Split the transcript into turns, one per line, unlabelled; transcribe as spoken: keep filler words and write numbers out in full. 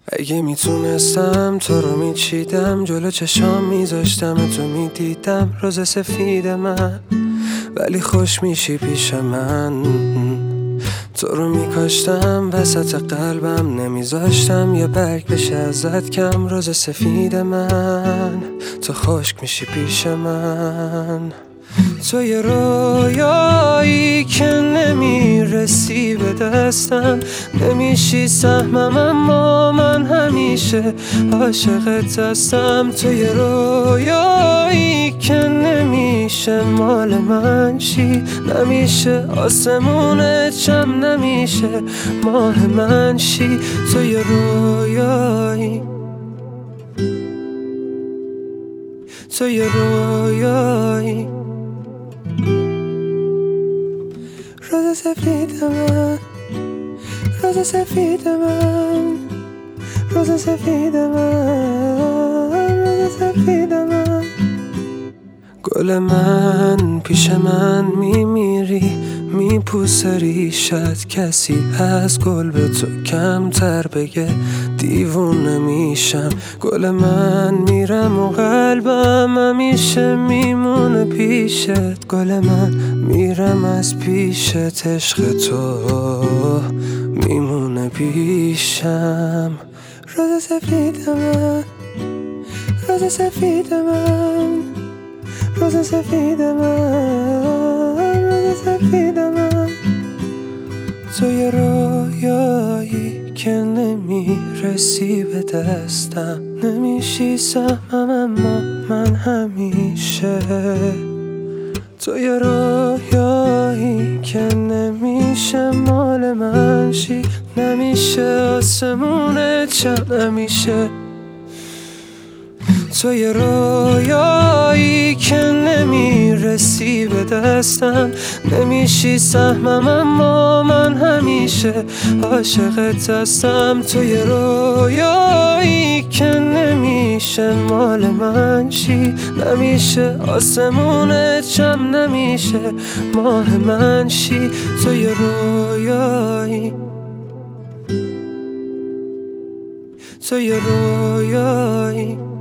اگه میتونستم تو رو میچیدم، جلو چشام میذاشتم تو میدیدم روز سفید من، ولی خوش میشی پیش من. تو رو میکاشتم وسط قلبم، نمیذاشتم یه برگ بشه ازت کم. روز سفید من، تو خشک میشی پیش من. تو یه رویایی که نمیرسی به دستم، نمیشی سهمم اما من همیشه عاشقت هستم. تو یه رویایی که نمیشه مال من شی، نمیشه آسمون چم، نمیشه ماه من شی. تو یه رویایی، تو یه رویایی. روز سفید من، روز سفید من، روز سفید من، روز سفید من. گل من پیش من میمیری، میپوسه ریشت، کسی از گل به تو کمتر بگه دیوونه میشم. گل من میرم و قلبم همیشه میمونه پیشت. گل من میرم از پیشت، عشق تو میمونه پیشم. روز سفید من، روز سفید من، روز سفید من، روز سفید من. تو یه رویایی که نمیرسی به دستم، نمیشی سهمم اما من همیشه. تو یه رویایی که نمیشه مال من شی، نمیشه آسمون چم، نمیشه. تو یه رویایی که نمیرسی به دستم، نمیشی سهمم اما من همیشه عاشقت هستم. تو یه رویایی که نمیشه مال من شی، نمیشه آسمون چم، نمیشه ماه من شی. تو یه رویایی، تو یه رویایی.